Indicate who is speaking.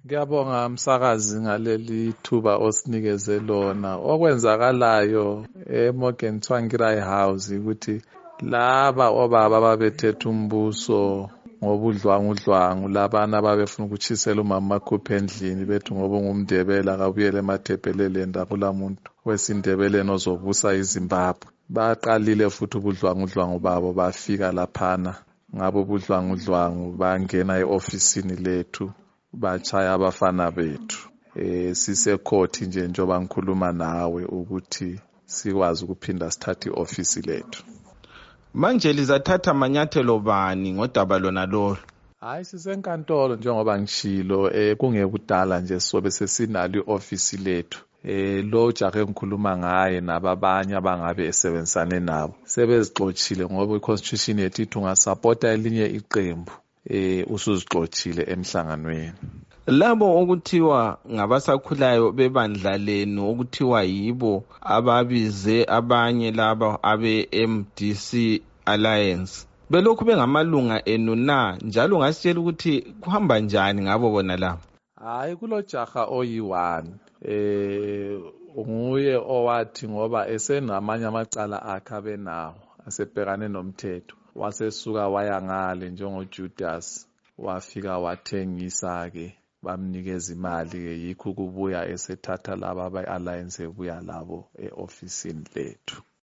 Speaker 1: Ngiyabonga msakazi ngaleli thuba osinikeze lona. Okwenzakalayo eMorgan Tsvangirai House ukuthi laba obaba ababethethe umbuso ngobudlwangudlwangu labana ababefuna ukuchisela umama makhuphe endlini bethi ngoba ungumndebele akabuyele emathebheleleni akula muntu wesindebeleni ozobusa iZimbabwe. Baqalile futhi ubudlwangudlwangu babo bafika laphana ngabo ubudlwangudlwangu bangena eofisini lethu bachaya abafana bethu. Sisekhothi njengoba ngikhuluma nawe ukuthi sikwazi ukuphinda sithathe iofisi lethu.
Speaker 2: Manje lizathatha amanyathelo bani ngodaba lona lolo?
Speaker 1: Hayi sisenkantolo njengoba ngishilo kungekudala nje sobe sesinalo iofisi lethu. Lo jake ngikhuluma ngaye nababanye abangabe esebenzisane nabo sebezixoxile ngoba iconstitution yethu ithi ungasupporta elinye iqembu usuzixoxile emhlanganweni.
Speaker 2: Labo okuthiwa ngabasakhulayo bebandla lenu okuthiwa yibo ababize abanye laba abe-MDC Alliance belokhu bengamalunga enu na, njalo ngasitshela ukuthi kuhamba njani ngabo bona labo?
Speaker 1: Hayi kulo jaha oyi-1 nguye owathi ngoba esenamanye amacala akhe abenawo asebhekane nomthetho wasesuka waya ngale njengoJudas wafika wathengisa ke bamnikeza imali ke yikho kubuya esethatha laba abe-alliance ebuya labo eofisini lethu.